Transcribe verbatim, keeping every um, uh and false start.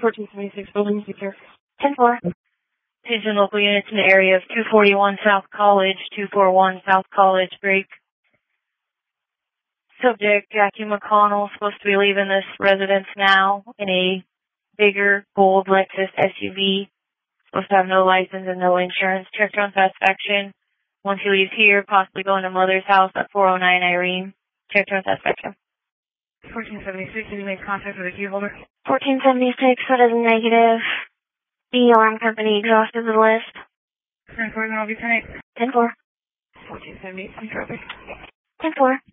fourteen seventy-six building secure. ten four. Attention local units in the area of two forty-one South College, two forty-one South College, break. Subject Jackie McConnell supposed to be leaving this residence now in a bigger gold Lexus S U V. Supposed to have no license and no insurance. Checked on satisfaction. Once he leaves here, possibly going to mother's house at four oh nine Irene. Checked on satisfaction. fourteen seventy-six, did you make contact with the key holder? fourteen seventy-six, that is negative. The alarm company exhausted the list. ten four, then I'll be tonight. ten four. fourteen seventy-eight, I'm dropping. ten four.